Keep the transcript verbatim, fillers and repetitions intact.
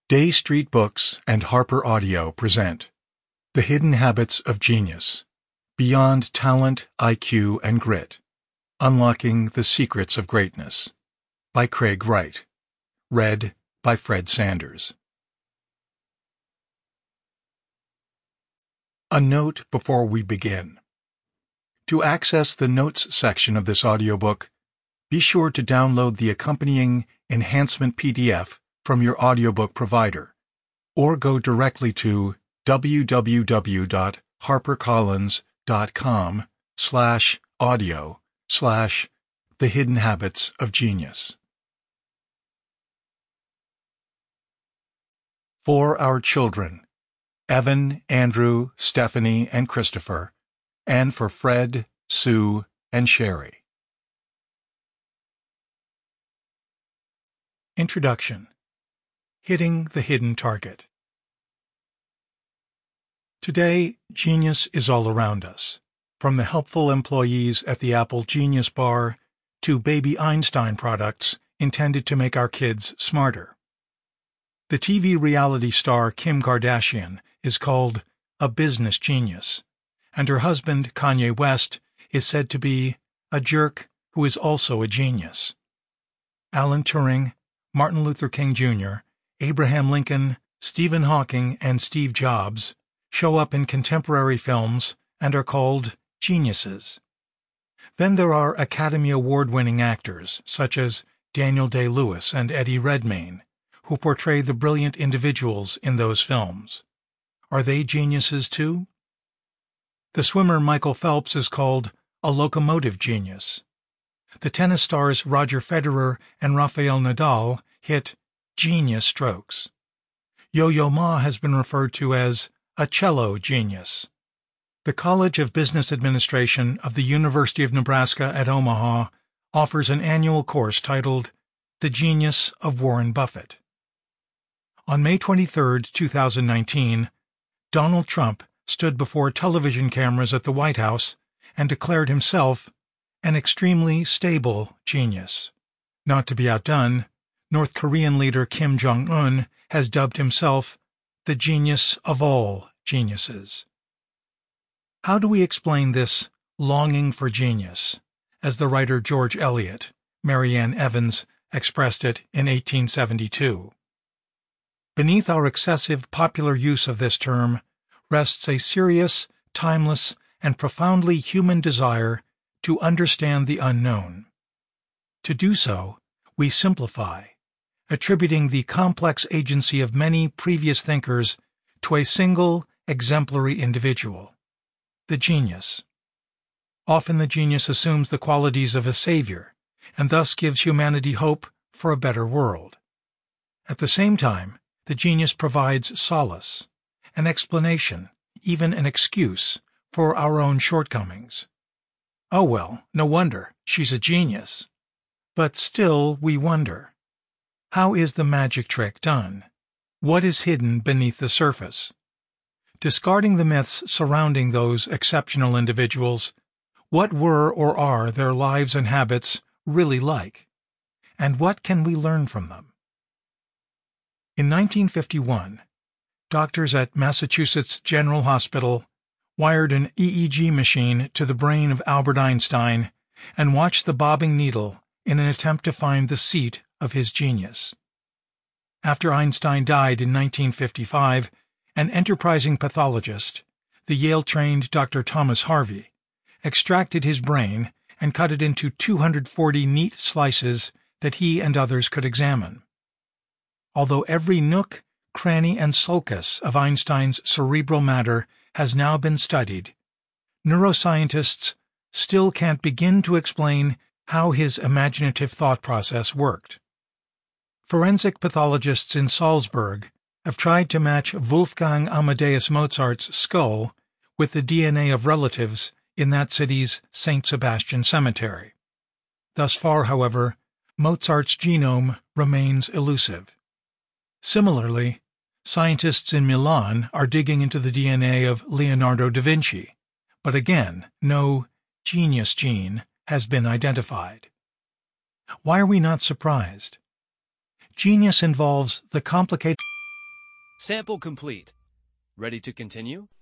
Day Street Books and Harper Audio present The Hidden Habits of Genius, Beyond Talent, I Q, and Grit, Unlocking the Secrets of Greatness, by Craig Wright. Read by Fred Sanders. A note before we begin. To access the Notes section of this audiobook, be sure to download the accompanying enhancement P D F from your audiobook provider, or go directly to www.harpercollins.com slash audio slash The Hidden Habits of Genius. For Our Children, Evan, Andrew, Stephanie, and Christopher, and for Fred, Sue, and Sherry. Introduction. Hitting the Hidden Target. Today, genius is all around us, from the helpful employees at the Apple Genius Bar to baby Einstein products intended to make our kids smarter. The T V reality star Kim Kardashian is called a business genius, and her husband, Kanye West, is said to be a jerk who is also a genius. Alan Turing, Martin Luther King Junior, Abraham Lincoln, Stephen Hawking, and Steve Jobs show up in contemporary films and are called geniuses. Then there are Academy Award-winning actors such as Daniel Day-Lewis and Eddie Redmayne, who portray the brilliant individuals in those films. Are they geniuses too? The swimmer Michael Phelps is called a locomotive genius. The tennis stars Roger Federer and Rafael Nadal hit genius strokes. Yo-Yo Ma has been referred to as a cello genius. The College of Business Administration of the University of Nebraska at Omaha offers an annual course titled The Genius of Warren Buffett. On May twenty-third, two thousand nineteen, Donald Trump stood before television cameras at the White House and declared himself an extremely stable genius. Not to be outdone, North Korean leader Kim Jong-un has dubbed himself the genius of all geniuses. How do we explain this longing for genius, as the writer George Eliot, Marianne Evans, expressed it in eighteen seventy-two? Beneath our excessive popular use of this term rests a serious, timeless, and profoundly human desire to understand the unknown. To do so, we simplify, attributing the complex agency of many previous thinkers to a single, exemplary individual, the genius. Often the genius assumes the qualities of a savior, and thus gives humanity hope for a better world. At the same time, the genius provides solace, an explanation, even an excuse, for our own shortcomings. Oh well, no wonder, she's a genius. But still we wonder, how is the magic trick done? What is hidden beneath the surface? Discarding the myths surrounding those exceptional individuals, what were or are their lives and habits really like? And what can we learn from them? In nineteen fifty-one, doctors at Massachusetts General Hospital wired an E E G machine to the brain of Albert Einstein and watched the bobbing needle in an attempt to find the seat of his genius. After Einstein died in nineteen fifty-five, an enterprising pathologist, the Yale-trained Doctor Thomas Harvey, extracted his brain and cut it into two hundred forty neat slices that he and others could examine. Although every nook, cranny, and sulcus of Einstein's cerebral matter has now been studied, neuroscientists still can't begin to explain how his imaginative thought process worked. Forensic pathologists in Salzburg have tried to match Wolfgang Amadeus Mozart's skull with the D N A of relatives in that city's Saint Sebastian Cemetery. Thus far, however, Mozart's genome remains elusive. Similarly, scientists in Milan are digging into the D N A of Leonardo da Vinci, but again, no genius gene has been identified. Why are we not surprised? Genius involves the complicated Sample complete. Ready to continue?